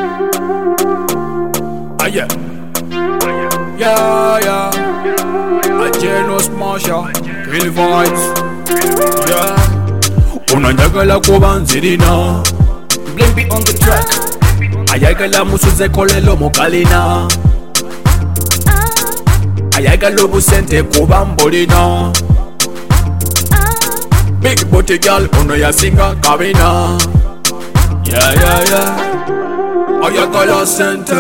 Ah yeah, yeah, yeah. A Genos Marsha, real vibes. Yeah. Unanyagala kuba nzirina. Blimpy on the track. Ayagala musuze kolelo mukalina. Ayagala obusente kuba mbolina. Big booty girl ono yasinga kabina. Yeah, yeah, yeah. Ayagala sente.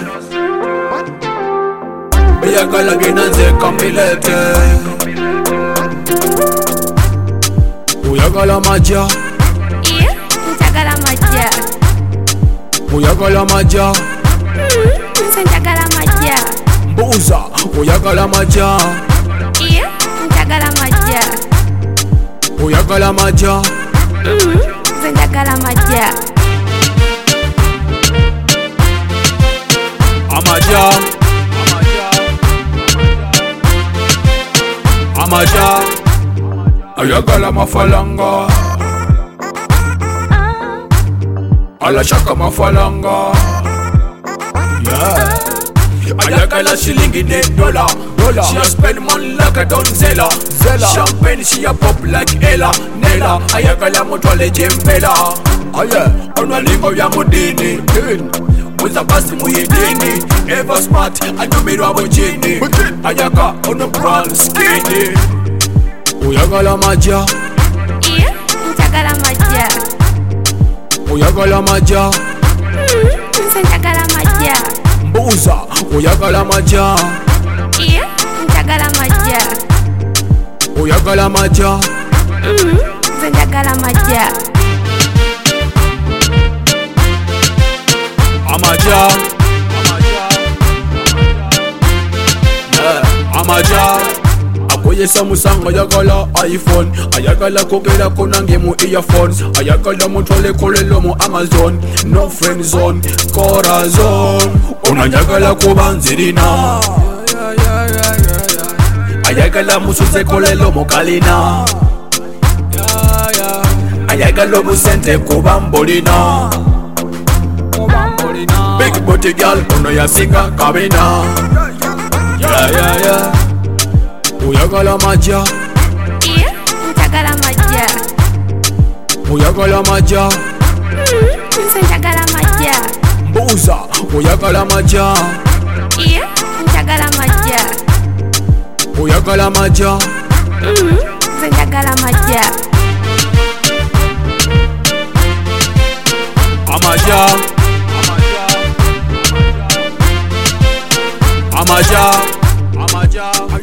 Ayagala ginanze kamilete. Uyagala maja. Iya, njagala maja. Uyagala maja. Njagala maja. Mbuza, uyagala maja. Iya, njagala maja. Uyagala maja. Njagala maja. Amaja. Amaja. Ayagala mafalanga. Alashaka mafalanga. Yeah. Ayagala shilingi ne dollar. She a spend money like a donzella. Champagne she a pop like Ella Nella. Ayagala motwale jembela. Aye, onwalingo ya mudini. Muza basi muyidini. Ever smart, anyumirwa bujini. Ayaga on a brand skinny. Uyagala maja. Iya, njagala maja. Uyagala maja. Njagala maja. Mbuza, uyagala maja. Iya, njagala maja. Uyagala maja. Njagala maja. Amaja. Yeah, amaja. Akoyesa musanga ayagala iPhone. Ayagala kogera konange mu earphones. Ayagala mutwale kolelo mu Amazon. No friend zone, corazon. Unanyagala kuba nzirina. Ayagala musuze kolelo mu kalina. Ayagala obusente kuba mbolina. Big booty girl ono yasinga kabina. Yeah, yeah, yeah. Uyagala maja. Iya, njagala maja. Uyagala maja. Njagala maja. Mbuza, uyagala maja. Iya, njagala maja. Uyagala maja. Njagala maja. Amaja. Amaja. Amaja.